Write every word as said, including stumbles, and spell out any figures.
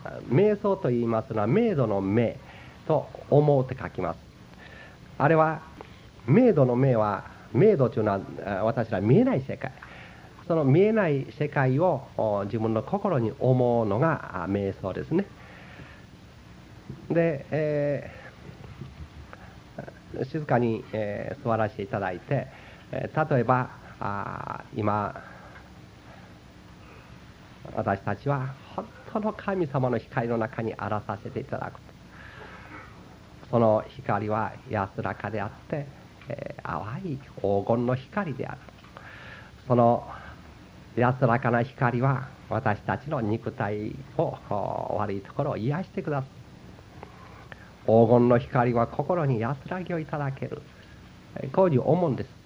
瞑想と言いますのは明度の明と思うって書きます。あれは明度の明は、明度というのは私ら見えない世界、その見えない世界を自分の心に思うのが瞑想ですね。で、えー、静かに、えー、座らせていただいて、えー、例えばあ今私たちは本当の神様の光の中にあらさせていただくと、その光は安らかであって、えー、淡い黄金の光である。その安らかな光は私たちの肉体を悪いところを癒してくださる。黄金の光は心に安らぎをいただける、こういうふうに思うんです。